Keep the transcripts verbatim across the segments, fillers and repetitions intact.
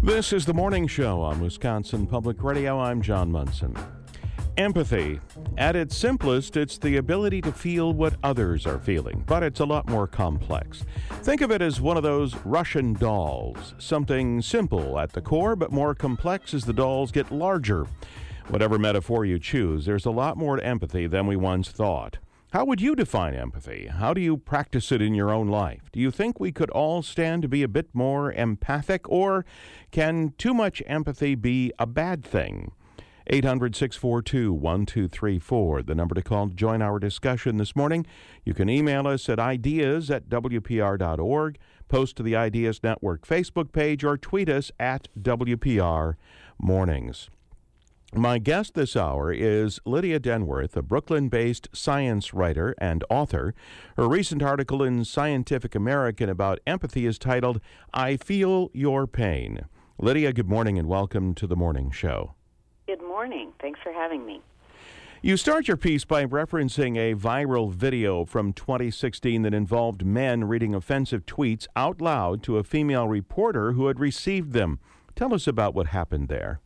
This is the Morning Show on Wisconsin Public Radio. I'm John Munson. Empathy. At its simplest, it's the ability to feel what others are feeling, but it's a lot more complex. Think of it as one of those Russian dolls. Something simple at the core, but more complex as the dolls get larger. Whatever metaphor you choose, there's a lot more to empathy than we once thought. How would you define empathy? How do you practice it in your own life? Do you think we could all stand to be a bit more empathic, or can too much empathy be a bad thing? eight hundred, six four two, one two three four, the number to call to join our discussion this morning. You can email us at ideas at w p r dot org, post to the Ideas Network Facebook page, or tweet us at W P R Mornings. My guest this hour is Lydia Denworth, a Brooklyn-based science writer and author. Her recent article in Scientific American about empathy is titled, I Feel Your Pain. Lydia, good morning and welcome to the Morning Show. Good morning. Thanks for having me. You start your piece by referencing a viral video from twenty sixteen that involved men reading offensive tweets out loud to a female reporter who had received them. Tell us about what happened there.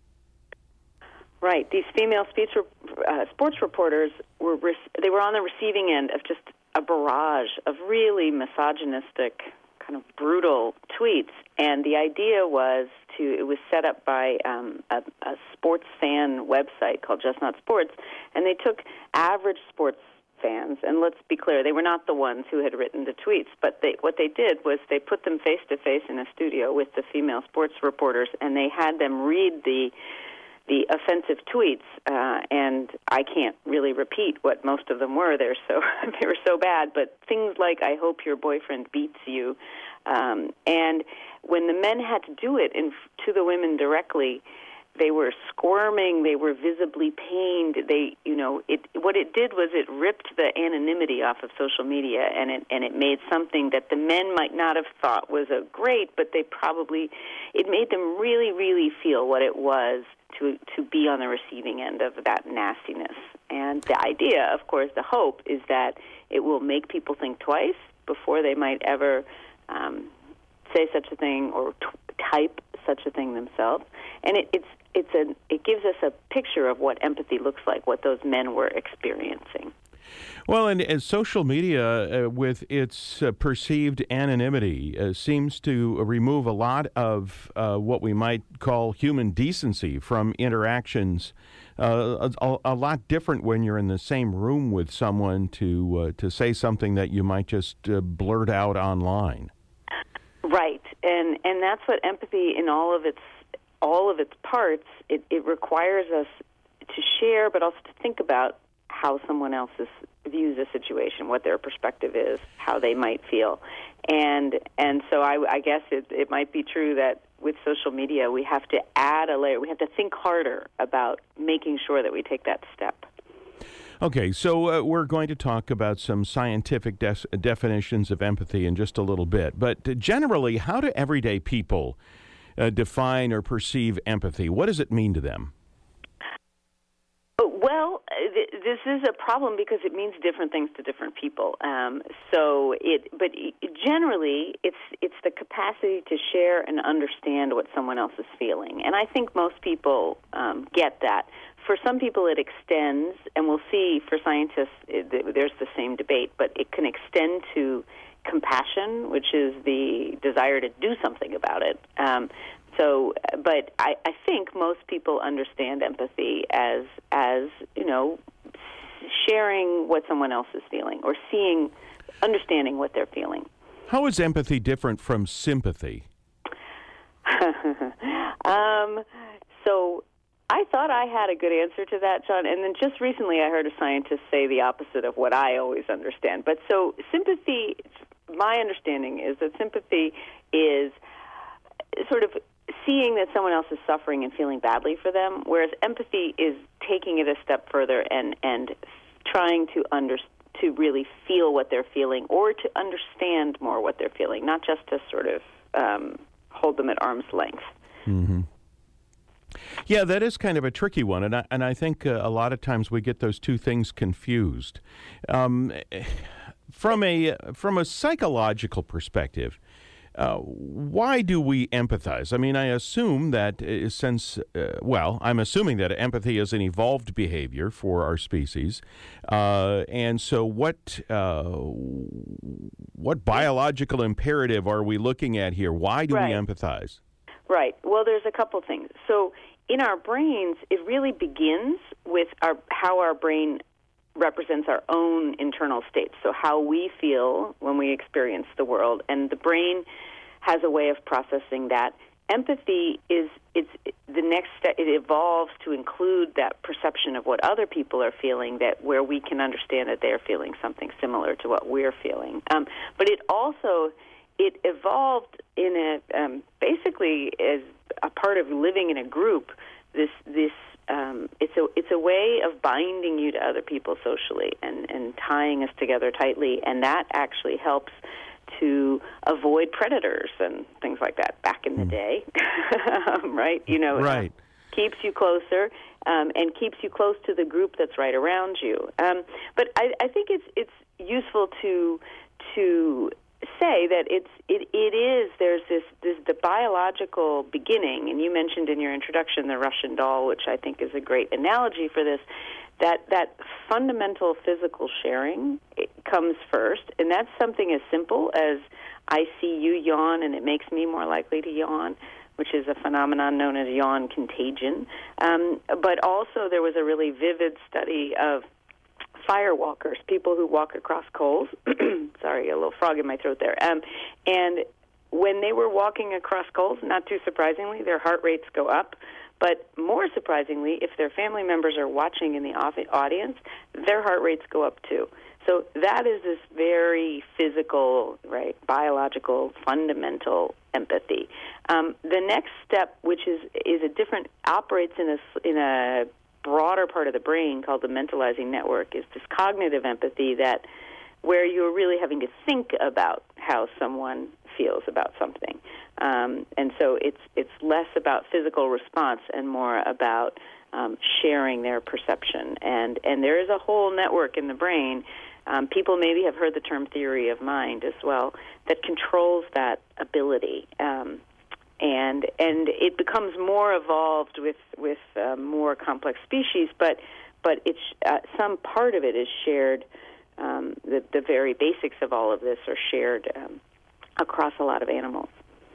Right. These female speech, uh, sports reporters, were re- they were on the receiving end of just a barrage of really misogynistic, kind of brutal tweets. And the idea was to, it was set up by um, a, a sports fan website called Just Not Sports, and they took average sports fans, and let's be clear, they were not the ones who had written the tweets, but they, what they did was they put them face-to-face in a studio with the female sports reporters, and they had them read the the offensive tweets, uh, and I can't really repeat what most of them were. They're so they were so bad, but things like, I hope your boyfriend beats you. Um, and when the men had to do it in, to the women directly, they were squirming, they were visibly pained. They, you know, it what it did was it ripped the anonymity off of social media, and it and it made something that the men might not have thought was a great, but they probably, it made them really, really feel what it was to to be on the receiving end of that nastiness. And the idea, of course, the hope is that it will make people think twice before they might ever um, say such a thing or t- type such a thing themselves. And it, it's it's a it gives us a picture of what empathy looks like, what those men were experiencing. Well, and, and social media, uh, with its uh, perceived anonymity, uh, seems to remove a lot of uh, what we might call human decency from interactions. Uh, a, a lot different when you're in the same room with someone to uh, to say something that you might just uh, blurt out online. Right, and and that's what empathy in all of its all of its parts. It, it requires us to share, but also to think about how someone else is, views a situation, what their perspective is, how they might feel. And and so I, I guess it, it might be true that with social media we have to add a layer. We have to think harder about making sure that we take that step. Okay, so uh, we're going to talk about some scientific de- definitions of empathy in just a little bit. But uh, generally, how do everyday people uh, define or perceive empathy? What does it mean to them? Well, th- this is a problem because it means different things to different people. Um, so, it, but it, generally, it's it's the capacity to share and understand what someone else is feeling, and I think most people um, get that. For some people, it extends, and we'll see. For scientists, it, there's the same debate, but it can extend to compassion, which is the desire to do something about it. Um, So, but I, I think most people understand empathy as, as you know, sharing what someone else is feeling or seeing, understanding what they're feeling. How is empathy different from sympathy? um, so I thought I had a good answer to that, John, and then just recently I heard a scientist say the opposite of what I always understand. But so sympathy, my understanding is that sympathy is sort of seeing that someone else is suffering and feeling badly for them, whereas empathy is taking it a step further and, and trying to under, to really feel what they're feeling or to understand more what they're feeling, not just to sort of um, hold them at arm's length. Mm-hmm. Yeah, that is kind of a tricky one, and I, and I think uh, a lot of times we get those two things confused. Um, from a from a psychological perspective, Uh, why do we empathize? I mean, I assume that uh, since, uh, well, I'm assuming that empathy is an evolved behavior for our species. Uh, and so what uh, what biological imperative are we looking at here? Why do right. we empathize? Right. Well, there's a couple things. So in our brains, it really begins with our how our brain represents our own internal states, so how we feel when we experience the world, and the brain has a way of processing that. Empathy is it's the next step. It evolves to include that perception of what other people are feeling, that where we can understand that they're feeling something similar to what we're feeling. Um, but it also it evolved in a um, basically as a part of living in a group. This this Um, it's a it's a way of binding you to other people socially and, and tying us together tightly, and that actually helps to avoid predators and things like that back in the mm. day, right? You know, right. uh, keeps you closer um, and keeps you close to the group that's right around you. Um, but I, I think it's it's useful to to. say that it's it, it is there's this this the biological beginning, and you mentioned in your introduction the Russian doll, which I think is a great analogy for this. That that fundamental physical sharing it comes first, and that's something as simple as I see you yawn, and it makes me more likely to yawn, which is a phenomenon known as yawn contagion. Um, but also, there was a really vivid study of firewalkers, people who walk across coals. Sorry, a little frog in my throat there. Um, and when they were walking across coals, not too surprisingly, their heart rates go up. But more surprisingly, if their family members are watching in the audience, their heart rates go up too. So that is this very physical, right, biological, fundamental empathy. Um, the next step, which is is a different, operates in a in a broader part of the brain called the mentalizing network, is this cognitive empathy that where you're really having to think about how someone feels about something. Um, and so it's it's less about physical response and more about um, sharing their perception. And, and there is a whole network in the brain, um, people maybe have heard the term theory of mind as well, that controls that ability. Um, And and it becomes more evolved with with uh, more complex species, but but it's uh, some part of it is shared. Um, the the very basics of all of this are shared um, across a lot of animals.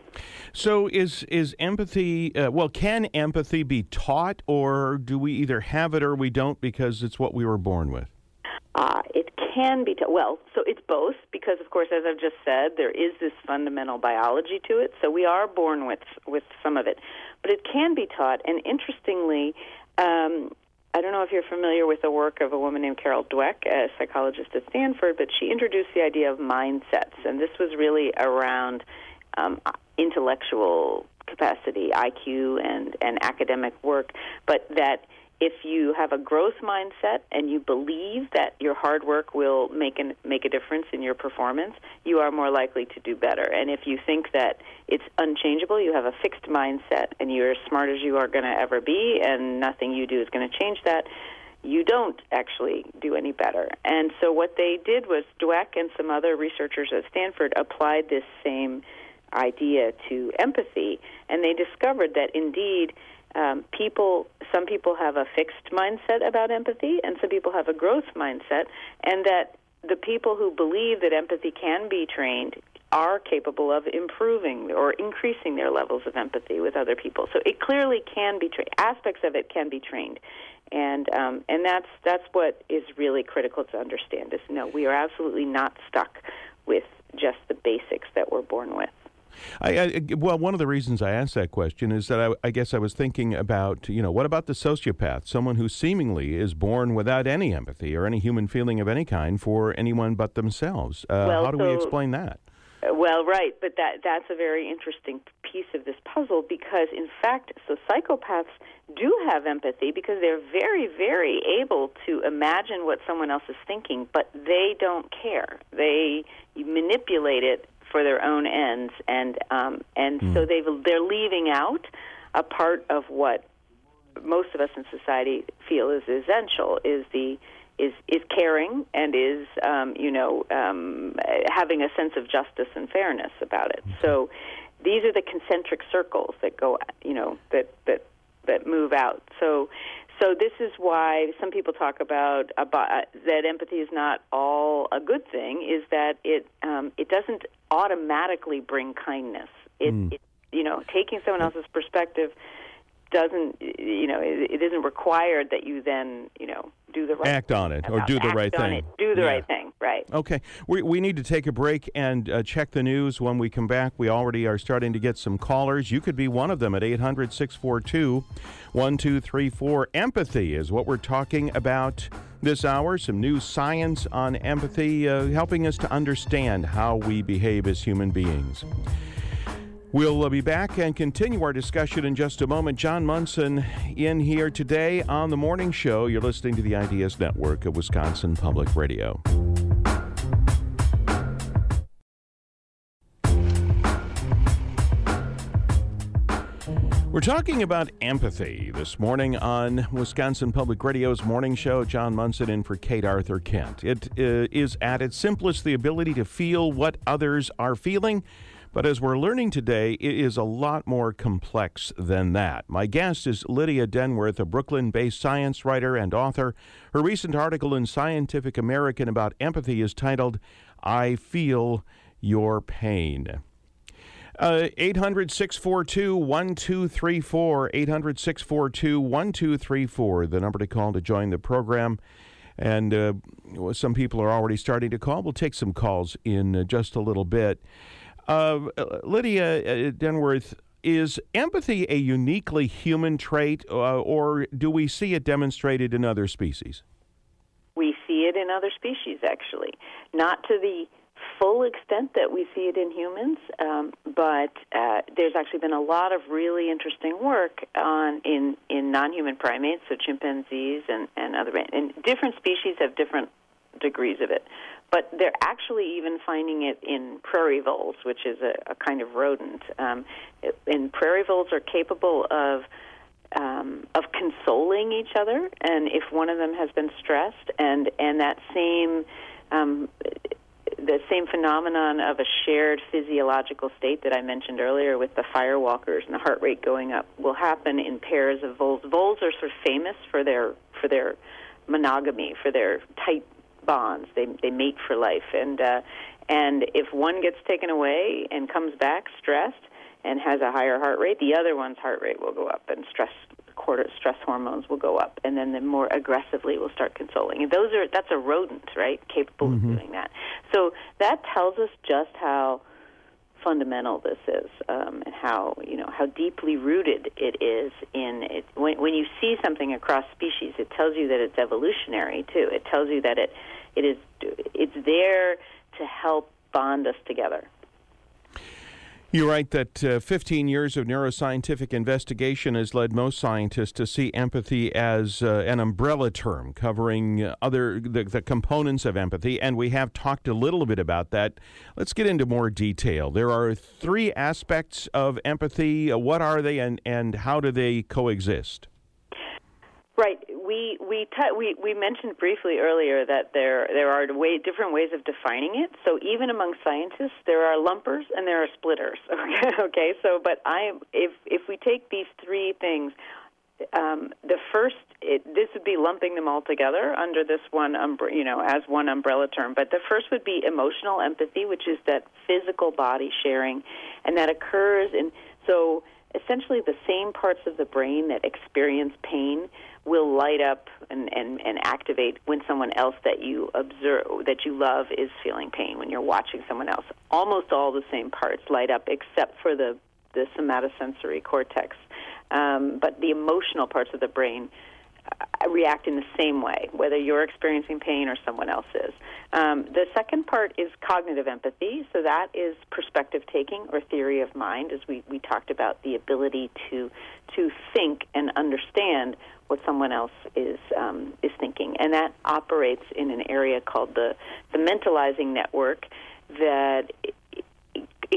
So is is empathy? Uh, well, can empathy be taught, or do we either have it or we don't because it's what we were born with? Uh, it can be taught. Well, so it's both because, of course, as I've just said, there is this fundamental biology to it. So we are born with with some of it, but it can be taught. And interestingly, um, I don't know if you're familiar with the work of a woman named Carol Dweck, a psychologist at Stanford, but she introduced the idea of mindsets, and this was really around um, intellectual capacity, I Q, and and academic work, but that if you have a growth mindset and you believe that your hard work will make an, make a difference in your performance, you are more likely to do better. And if you think that it's unchangeable, you have a fixed mindset and you're as smart as you are going to ever be and nothing you do is going to change that, you don't actually do any better. And so what they did was Dweck and some other researchers at Stanford applied this same idea to empathy, and they discovered that indeed Um, people, some people have a fixed mindset about empathy, and some people have a growth mindset, and that the people who believe that empathy can be trained are capable of improving or increasing their levels of empathy with other people. So it clearly can be trained. Aspects of it can be trained, and um, and that's that's what is really critical to understand. Is no, we are absolutely not stuck with just the basics that we're born with. I, I, well, one of the reasons I asked that question is that I, I guess I was thinking about, you know, what about the sociopath, someone who seemingly is born without any empathy or any human feeling of any kind for anyone but themselves? Uh, well, how do so, we explain that? Well, right, but that that's a very interesting piece of this puzzle because, in fact, so psychopaths do have empathy because they're very, very able to imagine what someone else is thinking, but they don't care. They manipulate it for their own ends, and um, and mm. so they've, they're leaving out a part of what most of us in society feel is essential, is the is is caring and is um, you know um, having a sense of justice and fairness about it. So these are the concentric circles that go you know that that that move out. So so this is why some people talk about, about uh, that empathy is not all a good thing. Is that it um, it doesn't automatically bring kindness. It, mm. it you know taking someone else's perspective doesn't you know it, it isn't required that you then you know do the right act thing on it or do the act right on thing. It, do the yeah. right thing, right? Okay, we we need to take a break and uh, check the news. When we come back, we already are starting to get some callers. You could be one of them at eight hundred, six four two, one two three four. Empathy is what we're talking about this hour. Some new science on empathy, uh, helping us to understand how we behave as human beings. We'll be back and continue our discussion in just a moment. John Munson in here today on The Morning Show. You're listening to the Ideas Network of Wisconsin Public Radio. We're talking about empathy this morning on Wisconsin Public Radio's Morning Show. John Munson in for Kate Arthur Kent. It uh, is at its simplest the ability to feel what others are feeling. But as we're learning today, it is a lot more complex than that. My guest is Lydia Denworth, a Brooklyn-based science writer and author. Her recent article in Scientific American about empathy is titled, I Feel Your Pain. Uh, eight hundred, six four two, one two three four, eight hundred, six four two, one two three four, the number to call to join the program. And uh, some people are already starting to call. We'll take some calls in uh, just a little bit. Uh, Lydia Denworth, is empathy a uniquely human trait, uh, or do we see it demonstrated in other species? We see it in other species, actually. Not to the full extent that we see it in humans, um, but uh, there's actually been a lot of really interesting work on in, in non-human primates, so chimpanzees and, and other, and different species have different degrees of it. But they're actually even finding it in prairie voles, which is a, a kind of rodent. Um, it, and prairie voles are capable of um, of consoling each other, and if one of them has been stressed, and and that same um, the same phenomenon of a shared physiological state that I mentioned earlier with the firewalkers and the heart rate going up will happen in pairs of voles. Voles are sort of famous for their for their monogamy, for their tight bonds. They they mate for life, and uh, and if one gets taken away and comes back stressed and has a higher heart rate, the other one's heart rate will go up, and stress cortisol stress hormones will go up, and then the more aggressively will start consoling. And those are that's a rodent, right? Capable mm-hmm. of doing that. So that tells us just how fundamental this is, um, and how you know how deeply rooted it is in it. When, when you see something across species, it tells you that it's evolutionary too. It tells you that it it is it's there to help bond us together. You write that uh, fifteen years of neuroscientific investigation has led most scientists to see empathy as uh, an umbrella term covering uh, other the, the components of empathy, and we have talked a little bit about that. Let's get into more detail. There are three aspects of empathy. Uh, what are they, and, and how do they coexist? Right. We we t- we we mentioned briefly earlier that there there are way, different ways of defining it. So even among scientists, there are lumpers and there are splitters. Okay. okay. So, but I if if we take these three things, um, the first it, this would be lumping them all together under this one umbre- you know as one umbrella term. But the first would be emotional empathy, which is that physical body sharing, and that occurs in so essentially the same parts of the brain that experience pain will light up and, and, and activate when someone else that you observe, that you love, is feeling pain, when you're watching someone else. Almost all the same parts light up except for the, the somatosensory cortex. Um, but the emotional parts of the brain uh, react in the same way, whether you're experiencing pain or someone else is. Um, the second part is cognitive empathy. So that is perspective taking or theory of mind, as we, we talked about, the ability to to think and understand what someone else is um, is thinking, and that operates in an area called the the mentalizing network that in,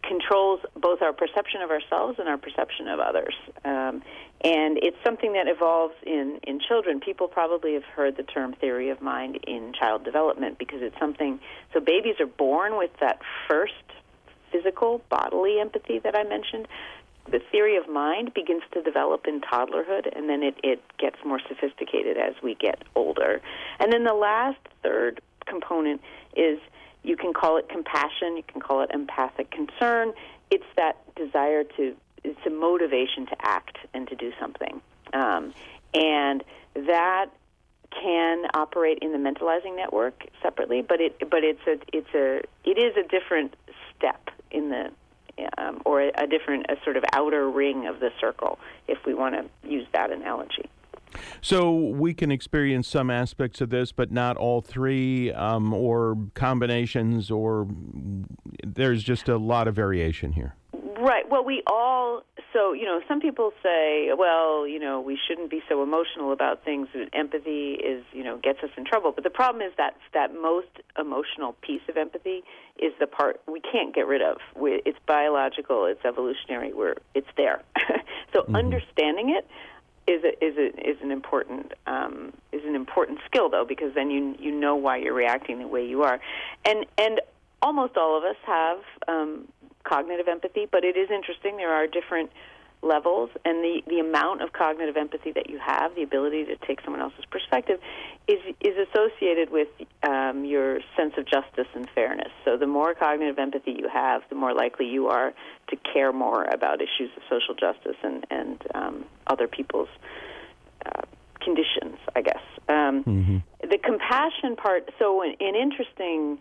controls both our perception of ourselves and our perception of others. Um, and it's something that evolves in, in children. People probably have heard the term theory of mind in child development because it's something, so babies are born with that first physical, bodily empathy that I mentioned. The theory of mind begins to develop in toddlerhood, and then it, it gets more sophisticated as we get older. And then the last, third component is, you can call it compassion, you can call it empathic concern. It's that desire to, it's a motivation to act and to do something. Um, and that can operate in the mentalizing network separately, but it but it's a it's a it is a different step in the um, or a, a different a sort of outer ring of the circle, if we want to use that analogy. So we can experience some aspects of this, but not all three, um, or combinations, or there's just a lot of variation here. Right. Well, we all, so, you know, some people say, well, you know, we shouldn't be so emotional about things. Empathy is, you know, gets us in trouble. But the problem is that that most emotional piece of empathy is the part we can't get rid of. We, it's biological, it's evolutionary, we're, it's there. so mm-hmm. understanding it is a, is a, is an important um, is an important skill, though, because then you you know why you're reacting the way you are, and and almost all of us have um, cognitive empathy, but it is interesting. There are different levels, and the, the amount of cognitive empathy that you have, the ability to take someone else's perspective, is is associated with um, your sense of justice and fairness. So the more cognitive empathy you have, the more likely you are to care more about issues of social justice and, and um, other people's uh, conditions, I guess. Um, mm-hmm. The compassion part, so an, an interesting...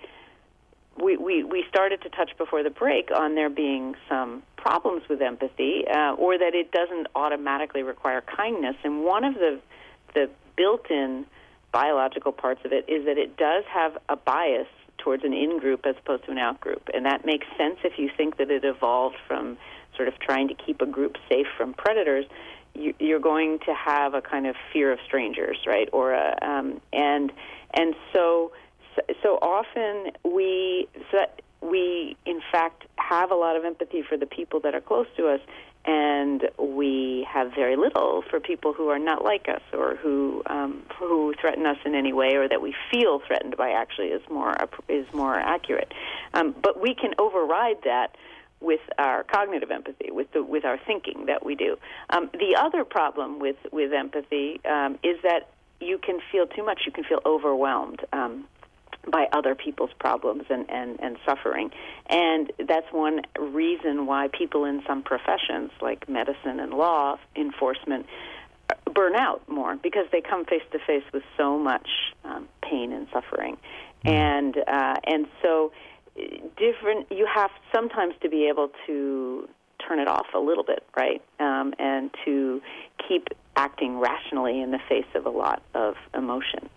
We, we, we started to touch before the break on there being some problems with empathy, uh, or that it doesn't automatically require kindness. And one of the the built-in biological parts of it is that it does have a bias towards an in-group as opposed to an out-group. And that makes sense if you think that it evolved from sort of trying to keep a group safe from predators. You, you're going to have a kind of fear of strangers, right? Or a, um, and and so. So often we so we, in fact, have a lot of empathy for the people that are close to us, and we have very little for people who are not like us or who um, who threaten us in any way, or that we feel threatened by. Actually, is more is more accurate. Um, but we can override that with our cognitive empathy, with the with our thinking that we do. Um, the other problem with with empathy um, is that you can feel too much. You can feel overwhelmed Um, by other people's problems and, and, and suffering. And that's one reason why people in some professions, like medicine and law enforcement, burn out more, because they come face-to-face with so much um, pain and suffering. Mm. And uh, and so different. You have sometimes to be able to turn it off a little bit, right, um, and to keep acting rationally in the face of a lot of emotion.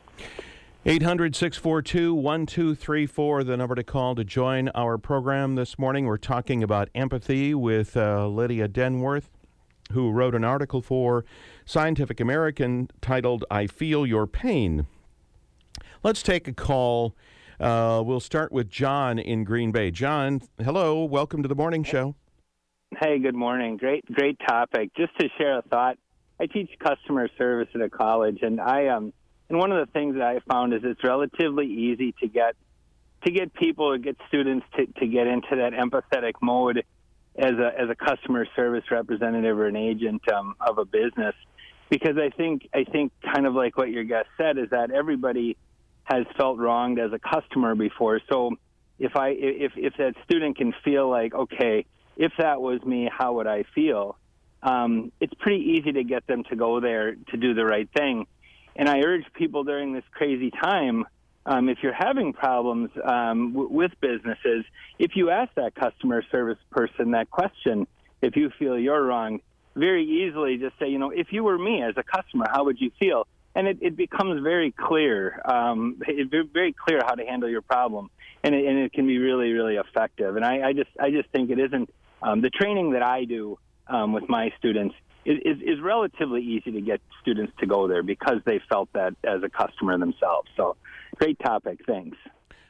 eight hundred, six four two, one two three four, the number to call to join our program this morning. We're talking about empathy with uh, Lydia Denworth, who wrote an article for Scientific American titled, I Feel Your Pain. Let's take a call. Uh, we'll start with John in Green Bay. John, hello. Welcome to the morning show. Hey, good morning. Great, great topic. Just to share a thought, I teach customer service at a college, and I um. And one of the things that I found is it's relatively easy to get to get people or get students to, to get into that empathetic mode as a as a customer service representative or an agent um, of a business, because I think I think kind of like what your guest said is that everybody has felt wronged as a customer before. So if I if if that student can feel like, okay, if that was me, how would I feel? Um, it's pretty easy to get them to go there to do the right thing. And I urge people during this crazy time, um, if you're having problems um, w- with businesses, if you ask that customer service person that question, if you feel you're wrong, very easily just say, you know, if you were me as a customer, how would you feel? And it, it becomes very clear, um, it, very clear how to handle your problem, and it, and it can be really, really effective. And I, I just, I just think it isn't um, the training that I do um, with my students. Is, is relatively easy to get students to go there because they felt that as a customer themselves. So, great topic. Thanks.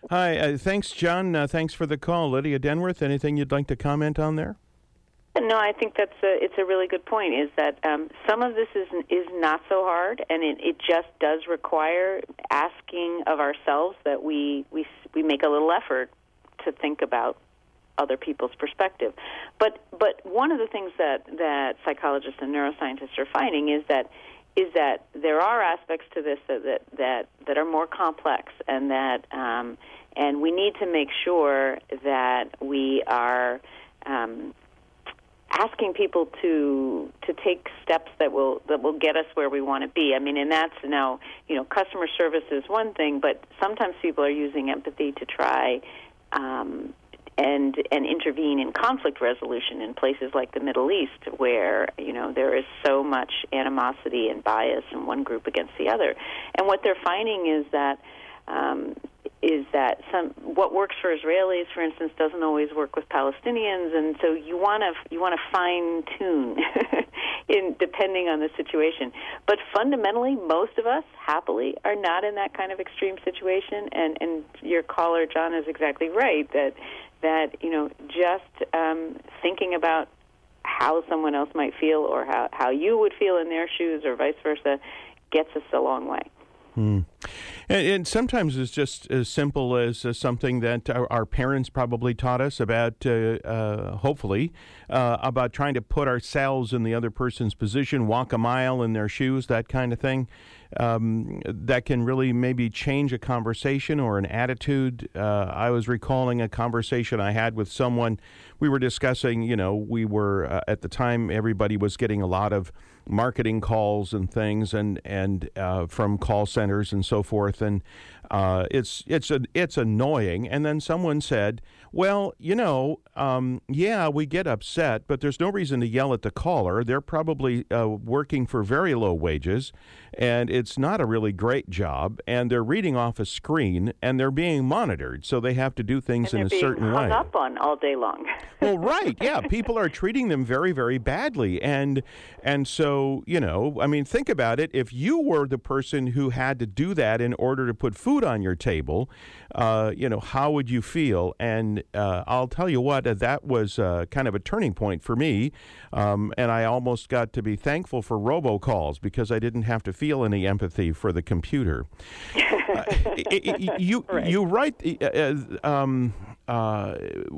Hi, uh, thanks, John. Uh, thanks for the call. Lydia Denworth, anything you'd like to comment on there? No, I think that's a, it's a really good point, is that um, some of this is is not so hard, and it, it just does require asking of ourselves that we, we, we make a little effort to think about other people's perspective. But but one of the things that, that psychologists and neuroscientists are finding is that is that there are aspects to this that that, that, that are more complex, and that um, and we need to make sure that we are um, asking people to to take steps that will that will get us where we want to be. I mean, and that's now, you know, customer service is one thing, but sometimes people are using empathy to try um, and and intervene in conflict resolution in places like the Middle East, where, you know, there is so much animosity and bias in one group against the other. And what they're finding is that um, is that some what works for Israelis, for instance, doesn't always work with Palestinians, and so you want to you want to fine tune in depending on the situation. But fundamentally, most of us happily are not in that kind of extreme situation. And, and your caller, John, is exactly right that that you know just um, thinking about how someone else might feel, or how how you would feel in their shoes, or vice versa, gets us a long way. Hmm. And, and sometimes it's just as simple as uh, something that our, our parents probably taught us about, uh, uh, hopefully, uh, about trying to put ourselves in the other person's position, walk a mile in their shoes, that kind of thing. Um, that can really maybe change a conversation or an attitude. Uh, I was recalling a conversation I had with someone. We were discussing, you know, we were, uh, at the time, everybody was getting a lot of marketing calls and things, and and uh, from call centers and so forth, and uh, it's it's a, it's annoying. And then someone said, "Well, you know, um, yeah, we get upset, but there's no reason to yell at the caller. They're probably uh, working for very low wages, and it's not a really great job, and they're reading off a screen, and they're being monitored, so they have to do things in a certain way." And they're being hung up on all day long. Well, right, yeah, people are treating them very, very badly, and and so, you know, I mean, think about it. If you were the person who had to do that in order to put food on your table, uh, you know, how would you feel? And uh, I'll tell you what, uh, that was uh, kind of a turning point for me, um, and I almost got to be thankful for robocalls because I didn't have to feel any empathy for the computer. uh, you right. you write. Uh, um, uh,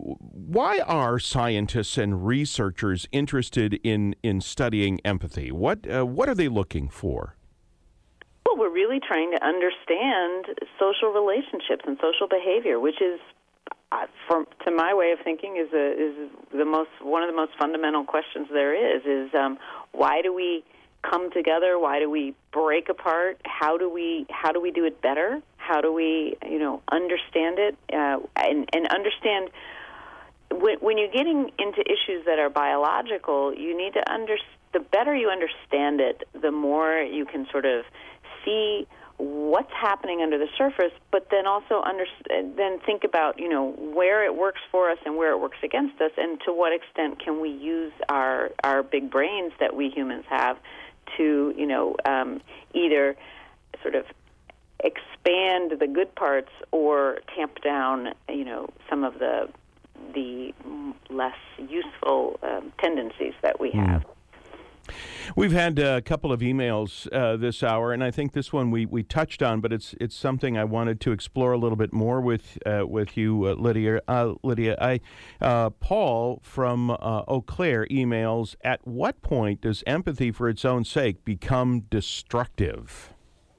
why are scientists and researchers interested in, in studying empathy? What uh, what are they looking for? Well, we're really trying to understand social relationships and social behavior, which is, uh, from to my way of thinking, is a, is the most one of the most fundamental questions there is. Is um, why do we come together? Why do we break apart? How do we how do we do it better? How do we, you know, understand it uh, and, and understand when, when you're getting into issues that are biological, you need to understand. The better you understand it, the more you can sort of see what's happening under the surface, but then also under, then think about, you know, where it works for us and where it works against us, and to what extent can we use our our big brains that we humans have to, you know, um, either sort of expand the good parts or tamp down, you know, some of the the less useful um, tendencies that we have. Mm. We've had a couple of emails uh, this hour, and I think this one we, we touched on, but it's it's something I wanted to explore a little bit more with uh, with you, uh, Lydia. Uh, Lydia, I uh, Paul from uh, Eau Claire emails: at what point does empathy for its own sake become destructive?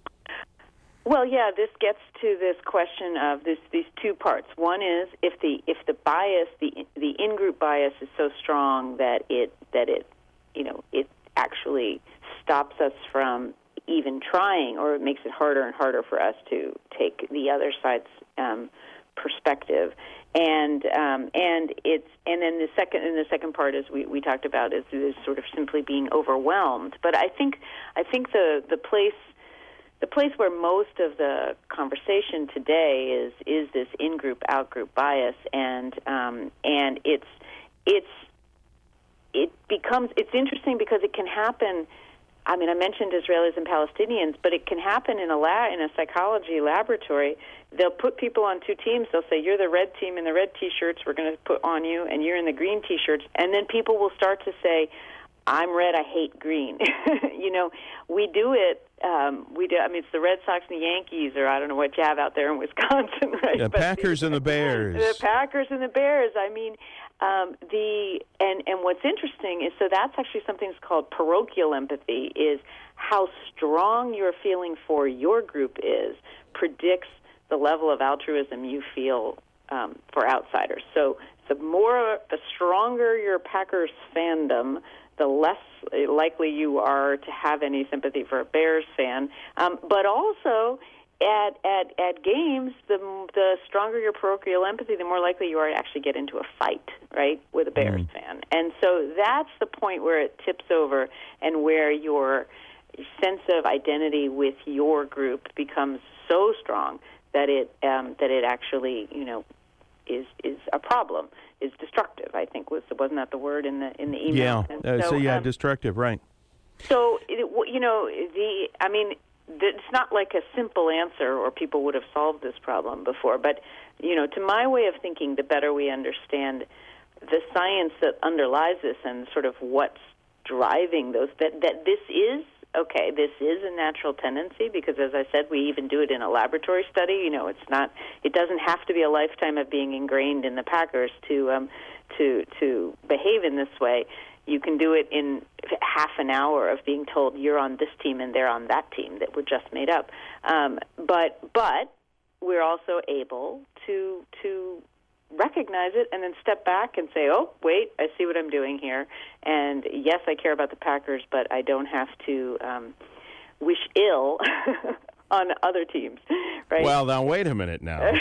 Well, yeah, this gets to this question of this, these two parts. One is if the if the bias, the the in-group bias, is so strong that it that it you know it actually stops us from even trying, or it makes it harder and harder for us to take the other side's um, perspective. And um, and it's and then the second and the second part is we, we talked about is, is sort of simply being overwhelmed. But I think I think the the place. The place where most of the conversation today is is this in-group, out-group bias, and um, and it's it's it becomes it's interesting because it can happen I mean, I mentioned Israelis and Palestinians, but it can happen in a lab, in a psychology laboratory. They'll put people on two teams. They'll say, you're the red team in the red T-shirts we're going to put on you, and you're in the green T-shirts. And then people will start to say, I'm red, I hate green. You know, we do it. Um, we do. I mean, it's the Red Sox and the Yankees, or I don't know what you have out there in Wisconsin, right? The but Packers and the Bears. The Packers and the Bears. I mean, um, the and and what's interesting is so that's actually something that's called parochial empathy. Is how strong your feeling for your group is predicts the level of altruism you feel um, for outsiders. So the more, the stronger your Packers fandom, the less likely you are to have any sympathy for a Bears fan. Um, but also, at, at at games, the the stronger your parochial empathy, the more likely you are to actually get into a fight, right, with a Bears mm. fan. And so that's the point where it tips over and where your sense of identity with your group becomes so strong that it um, that it actually, you know, is is a problem. Is destructive, I think was wasn't that the word in the in the email? Yeah. Uh, so, so yeah, um, destructive, right? So it, you know the I mean it's not like a simple answer, or people would have solved this problem before. But you know, to my way of thinking, the better we understand the science that underlies this and sort of what's driving those that that this is. Okay, this is a natural tendency because, as I said, we even do it in a laboratory study. You know, it's not. It doesn't have to be a lifetime of being ingrained in the Packers to um, to to behave in this way. You can do it in half an hour of being told you're on this team and they're on that team that were just made up. Um, but but we're also able to to. recognize it and then step back and say, oh, wait, I see what I'm doing here. And yes, I care about the Packers, but I don't have to um, wish ill on other teams, right? Well, now, wait a minute now.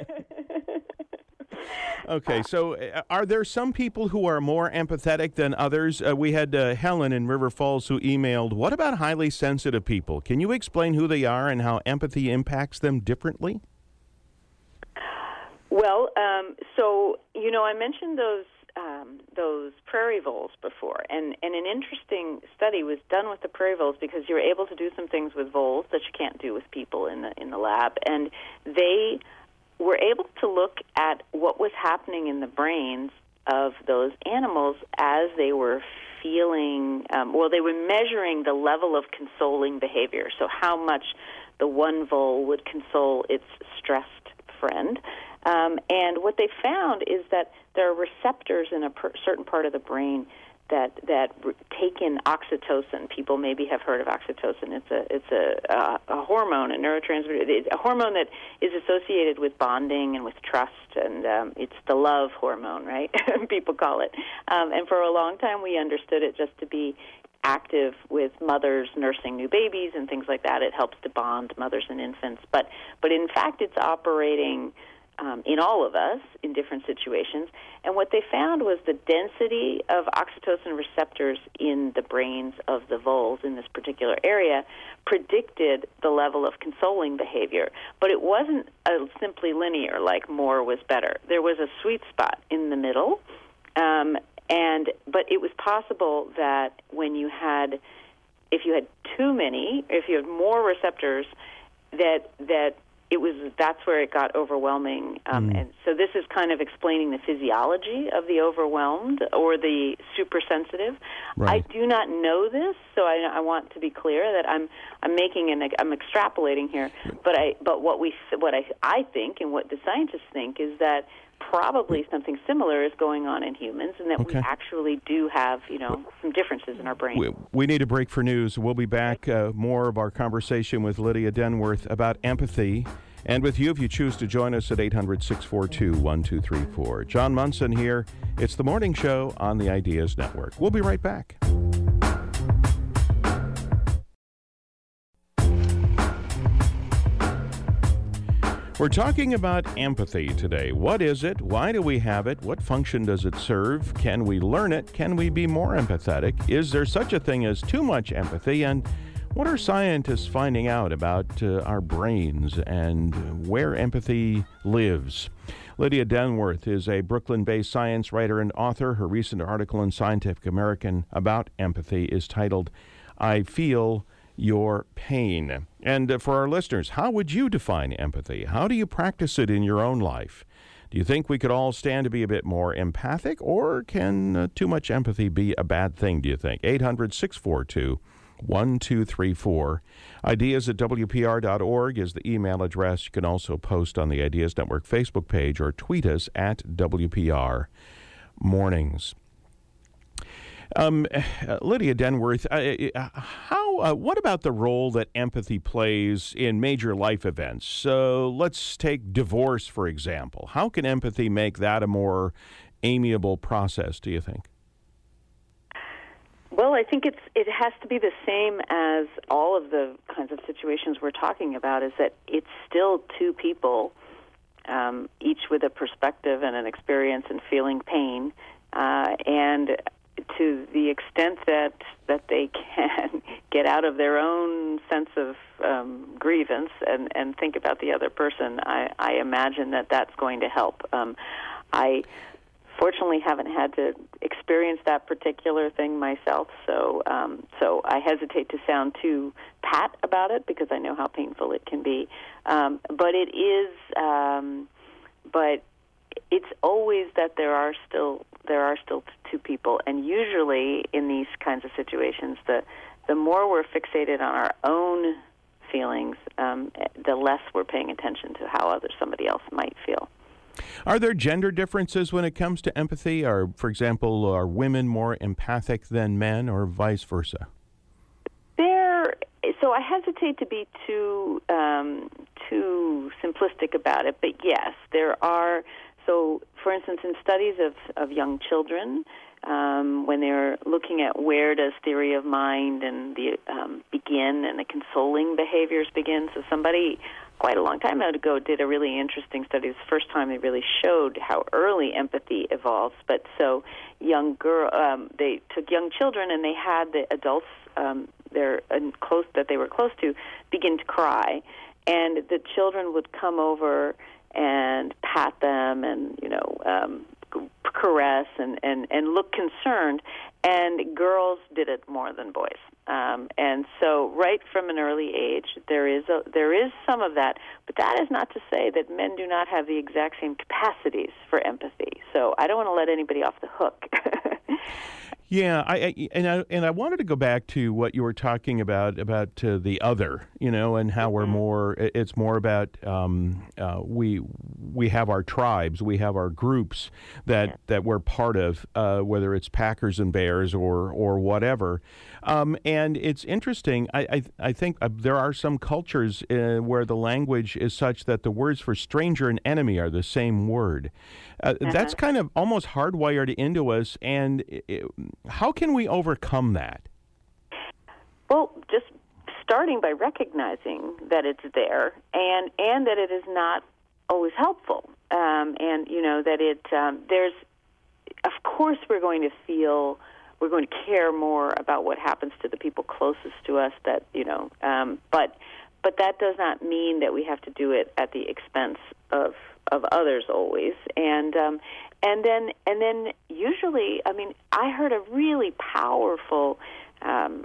Okay, so uh, are there some people who are more empathetic than others? Uh, we had uh, Helen in River Falls who emailed, what about highly sensitive people? Can you explain who they are and how empathy impacts them differently? Well, um, so, you know, I mentioned those um, those prairie voles before, and, and an interesting study was done with the prairie voles because you're able to do some things with voles that you can't do with people in the in the lab, and they were able to look at what was happening in the brains of those animals as they were feeling, um, well, they were measuring the level of consoling behavior, so how much the one vole would console its stressed friend. Um, and what they found is that there are receptors in a per- certain part of the brain that that re- take in oxytocin. People maybe have heard of oxytocin. It's a it's a, a, a hormone, a neurotransmitter, it's a hormone that is associated with bonding and with trust, and um, it's the love hormone, right? People call it. Um, and for a long time, we understood it just to be active with mothers nursing new babies and things like that. It helps to bond mothers and infants, but but in fact, it's operating Um, in all of us in different situations. And what they found was the density of oxytocin receptors in the brains of the voles in this particular area predicted the level of consoling behavior. But it wasn't a simply linear, like more was better. There was a sweet spot in the middle. Um, and but it was possible that when you had, if you had too many, if you had more receptors, that that it was that's where it got overwhelming, um, mm. and so this is kind of explaining the physiology of the overwhelmed or the super sensitive. Right. I do not know this, so I, I want to be clear that I'm I'm making an I'm extrapolating here. But I but what we what I I think and what the scientists think is that probably something similar is going on in humans, and that okay. we actually do have, you know, some differences in our brain. We, we need a break for news. We'll be back, uh, more of our conversation with Lydia Denworth about empathy, and with you if you choose to join us at eight hundred, six four two, one two three four. John Munson here. It's The Morning Show on the Ideas Network. We'll be right back. We're talking about empathy today. What is it? Why do we have it? What function does it serve? Can we learn it? Can we be more empathetic? Is there such a thing as too much empathy? And what are scientists finding out about uh, our brains and where empathy lives? Lydia Denworth is a Brooklyn-based science writer and author. Her recent article in Scientific American about empathy is titled, I feel your pain. And uh, for our listeners, how would you define empathy? How do you practice it in your own life? Do you think we could all stand to be a bit more empathic, or can uh, too much empathy be a bad thing, do you think? eight hundred, six four two, one two three four. Ideas at W P R dot org is the email address. You can also post on the Ideas Network Facebook page or tweet us at W P R Mornings. Um, Lydia Denworth, uh, how? Uh, what about the role that empathy plays in major life events? So let's take divorce, for example. How can empathy make that a more amiable process, do you think? Well, I think it's it has to be the same as all of the kinds of situations we're talking about, is that it's still two people, um, each with a perspective and an experience and feeling pain, uh, and to the extent that that they can get out of their own sense of um, grievance and, and think about the other person, I, I imagine that that's going to help. Um, I fortunately haven't had to experience that particular thing myself, so um, so I hesitate to sound too pat about it because I know how painful it can be. Um, but it is, um, but it's always that there are still there are still two people, and usually in these kinds of situations, the the more we're fixated on our own feelings, um, the less we're paying attention to how other somebody else might feel. Are there gender differences when it comes to empathy? Are, for example, are women more empathic than men, or vice versa? There. So I hesitate to be too um, too simplistic about it, but yes, there are. So, for instance, in studies of, of young children, um, when they're looking at where does theory of mind and the um, begin and the consoling behaviors begin. So somebody quite a long time ago did a really interesting study. It's the first time they really showed how early empathy evolves. But so young girl, um, they took young children and they had the adults um, they're uh, close that they were close to begin to cry, and the children would come over and pat them and, you know, um, caress and, and, and look concerned. And girls did it more than boys. Um, and so right from an early age, there is a, there is some of that. But that is not to say that men do not have the exact same capacities for empathy. So I don't want to let anybody off the hook. Yeah, I, I and I and I wanted to go back to what you were talking about about uh, the other, you know, and how mm-hmm. we're more. It's more about um, uh, we we have our tribes, we have our groups that, yeah. that we're part of, uh, whether it's Packers and Bears or or whatever. Um, and it's interesting. I I, I think uh, there are some cultures uh, where the language is such that the words for stranger and enemy are the same word. Uh, uh-huh. That's kind of almost hardwired into us, and it, how can we overcome that? Well, just starting by recognizing that it's there, and and that it is not always helpful, um, and you know that it um, there's, of course, we're going to feel, we're going to care more about what happens to the people closest to us. That you know, um, but but that does not mean that we have to do it at the expense of. of others always, and um, and then and then usually, I mean, I heard a really powerful um,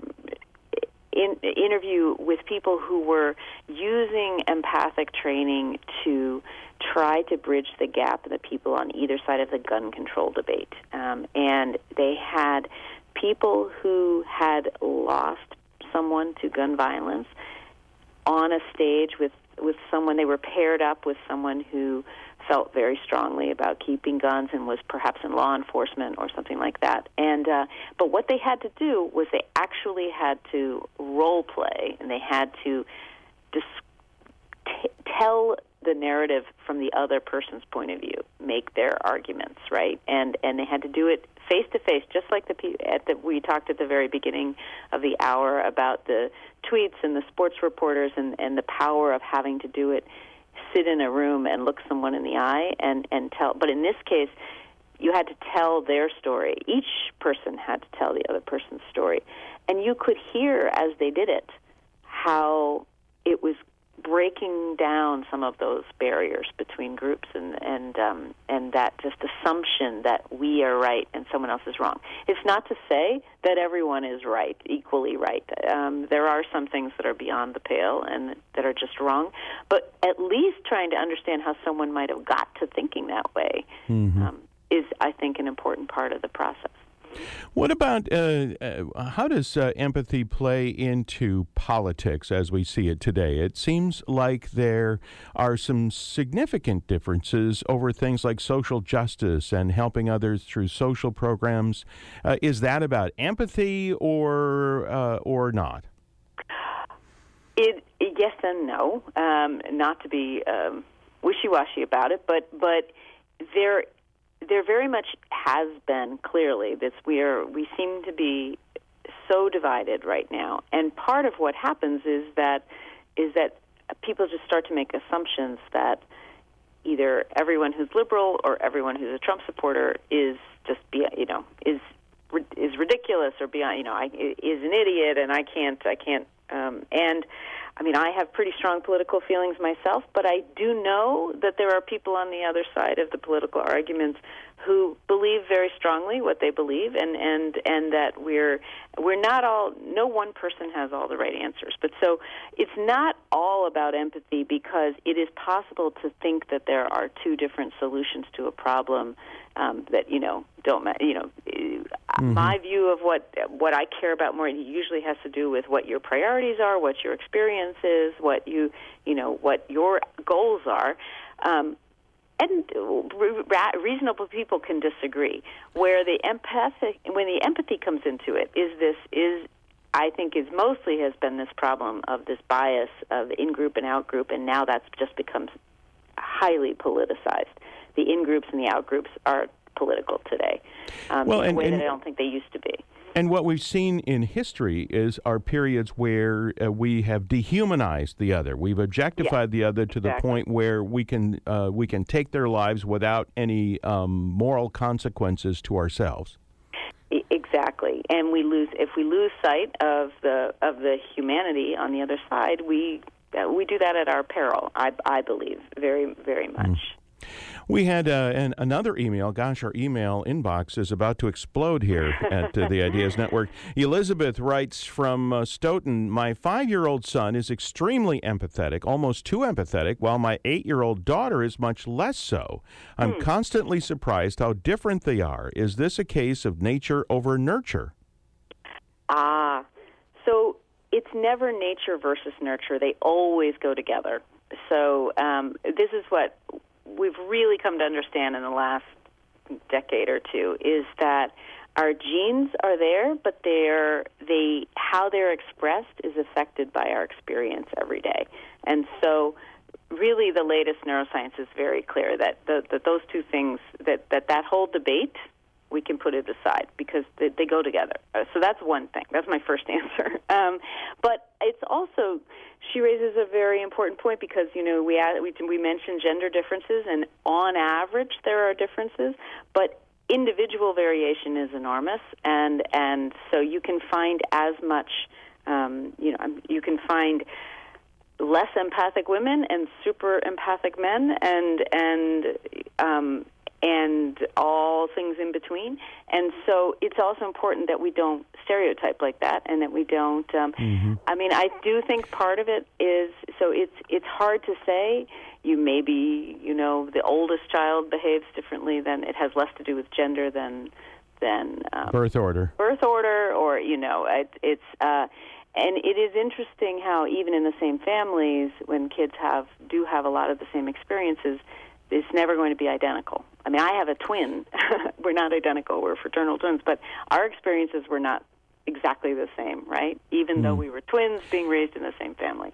in, interview with people who were using empathic training to try to bridge the gap in the people on either side of the gun control debate, um, and they had people who had lost someone to gun violence on a stage with with someone. They were paired up with someone who felt very strongly about keeping guns and was perhaps in law enforcement or something like that. And uh, but what they had to do was they actually had to role play, and they had to dis- t- tell the narrative from the other person's point of view, make their arguments, right? And and they had to do it face to face, just like the at the we talked at the very beginning of the hour about the tweets and the sports reporters and, and the power of having to do it, sit in a room and look someone in the eye and, and tell. But in this case, you had to tell their story. Each person had to tell the other person's story. And you could hear as they did it how it was breaking down some of those barriers between groups and and um, and that just assumption that we are right and someone else is wrong. It's not to say that everyone is right, equally right. Um, there are some things that are beyond the pale and that are just wrong, but at least trying to understand how someone might have got to thinking that way mm-hmm. um, is, I think, an important part of the process. What about, uh, uh, how does uh, empathy play into politics as we see it today? It seems like there are some significant differences over things like social justice and helping others through social programs. Uh, is that about empathy or uh, or not? It, yes and no. Um, not to be um, wishy-washy about it, but but there. There very much has been, clearly, this we are we seem to be so divided right now, and part of what happens is that is that people just start to make assumptions that either everyone who's liberal or everyone who's a Trump supporter is just be you know is is ridiculous or beyond you know I, is an idiot, and I can't I can't um, and. I mean, I have pretty strong political feelings myself, but I do know that there are people on the other side of the political arguments who believe very strongly what they believe, and, and, and that we're we're not all. No one person has all the right answers, but so it's not all about empathy, because it is possible to think that there are two different solutions to a problem um, that you know don't ma- you know. Mm-hmm. My view of what what I care about more usually has to do with what your priorities are, what your experience is, what you you know what your goals are. Um, And re- reasonable people can disagree. Where the empathic, when the empathy comes into it, is this is I think is mostly has been this problem of this bias of in-group and out-group, and now that's just becomes highly politicized. The in-groups and the out-groups are political today, um, well, in and, a way and, that I don't think they used to be. And what we've seen in history is our periods where uh, we have dehumanized the other. We've objectified yeah, the other to exactly. the point where we can uh, we can take their lives without any um, moral consequences to ourselves. Exactly, and we lose if we lose sight of the of the humanity on the other side. We uh, we do that at our peril. I, I believe very very much. Mm. We had uh, an, another email. Gosh, our email inbox is about to explode here at uh, the Ideas Network. Elizabeth writes from uh, Stoughton, my five-year-old son is extremely empathetic, almost too empathetic, while my eight-year-old daughter is much less so. I'm hmm. constantly surprised how different they are. Is this a case of nature over nurture? Ah, so it's never nature versus nurture. They always go together. So um, this is what we've really come to understand in the last decade or two, is that our genes are there, but they're they how they're expressed is affected by our experience every day. And so really the latest neuroscience is very clear that the, that those two things, that, that that whole debate, we can put it aside because they, they go together. Uh, so that's one thing. That's my first answer. Um, but it's also, she raises a very important point because, you know, we, we we mentioned gender differences, and on average there are differences, but individual variation is enormous, and and so you can find as much, um, you know, you can find less empathic women and super empathic men, and and um, and all things in between. And so it's also important that we don't stereotype like that, and that we don't. Um, mm-hmm. I mean, I do think part of it is so it's it's hard to say. You maybe you know the oldest child behaves differently than it has less to do with gender than than um, birth order, birth order, or you know it, it's. Uh, And it is interesting how even in the same families, when kids have do have a lot of the same experiences, it's never going to be identical. I mean, I have a twin. We're not identical. We're fraternal twins, but our experiences were not exactly the same, right? Even mm. though we were twins being raised in the same family.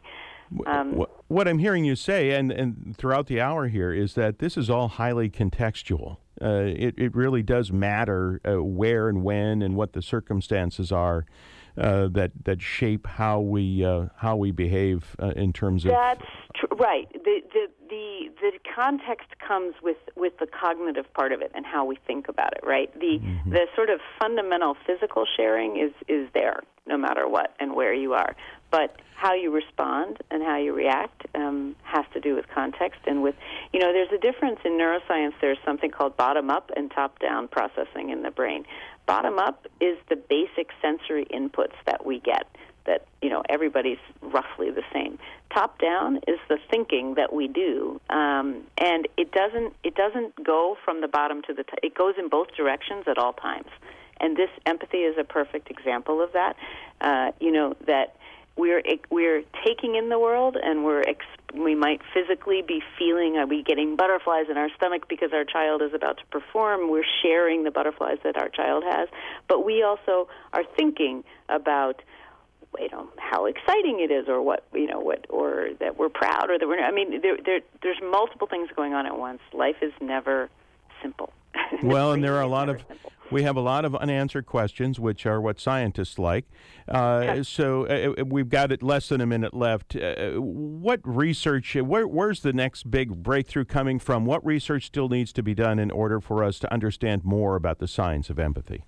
Um, what I'm hearing you say, and, and throughout the hour here, is that this is all highly contextual. Uh, it, it really does matter uh, where and when and what the circumstances are uh, that that shape how we uh, how we behave uh, in terms of. That's tr- right. The, the the the context comes with, with the cognitive part of it and how we think about it. Right. The mm-hmm. the sort of fundamental physical sharing is is there no matter what and where you are. but how you respond and how you react um, has to do with context. And with, you know, there's a difference in neuroscience. There's something called bottom-up and top-down processing in the brain. Bottom-up is the basic sensory inputs that we get, that, you know, everybody's roughly the same. Top-down is the thinking that we do, um, and it doesn't it doesn't go from the bottom to the top. It goes in both directions at all times. And this empathy is a perfect example of that. Uh, you know, that we're we're taking in the world, and we're we might physically be feeling, are we getting butterflies in our stomach because our child is about to perform? We're sharing the butterflies that our child has, but we also are thinking about, you know, how exciting it is, or what, you know, what, or that we're proud, or that we're. I mean, there, there there's multiple things going on at once. Life is never simple. Well, and there are a lot of, simple. we have a lot of unanswered questions, which are what scientists like. Uh, Okay. So uh, we've got it less than a minute left. Uh, what research, where, where's the next big breakthrough coming from? What research still needs to be done in order for us to understand more about the science of empathy?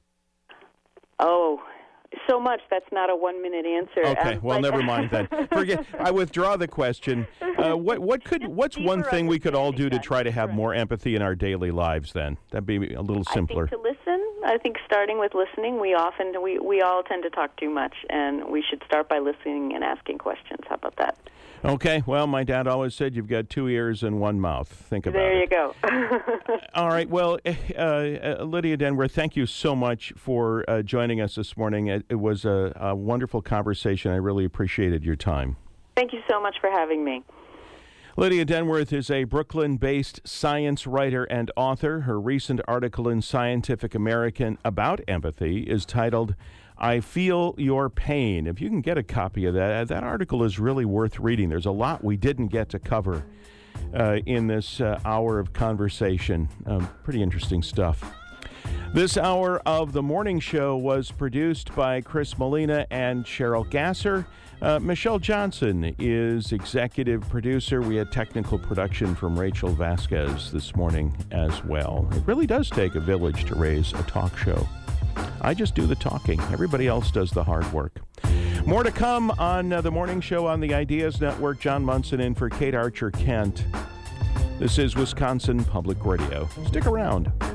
Oh, so much. That's not a one-minute answer. Okay, Um, well, like- never mind then. Forget. I withdraw the question. Uh, what what could what's one deeper thing we could all do understanding, to try to have right. more empathy in our daily lives? Then that'd be a little simpler. I think to listen. I think starting with listening, we often we we all tend to talk too much, and we should start by listening and asking questions. How about that? Okay. Well, my dad always said you've got two ears and one mouth. Think about There it. you go. All right. Well, uh, uh, Lydia Denworth, thank you so much for uh, joining us this morning. It, it was a, a wonderful conversation. I really appreciated your time. Thank you so much for having me. Lydia Denworth is a Brooklyn-based science writer and author. Her recent article in Scientific American about empathy is titled, "I Feel Your Pain." If you can get a copy of that, that article is really worth reading. There's a lot we didn't get to cover uh, in this uh, hour of conversation. Um, pretty interesting stuff. This hour of the morning show was produced by Chris Molina and Cheryl Gasser. Uh, Michelle Johnson is executive producer. We had technical production from Rachel Vasquez this morning as well. It really does take a village to raise a talk show. I just do the talking. Everybody else does the hard work. More to come on uh, the morning show on the Ideas Network. John Munson in for Kate Archer Kent. This is Wisconsin Public Radio. Stick around.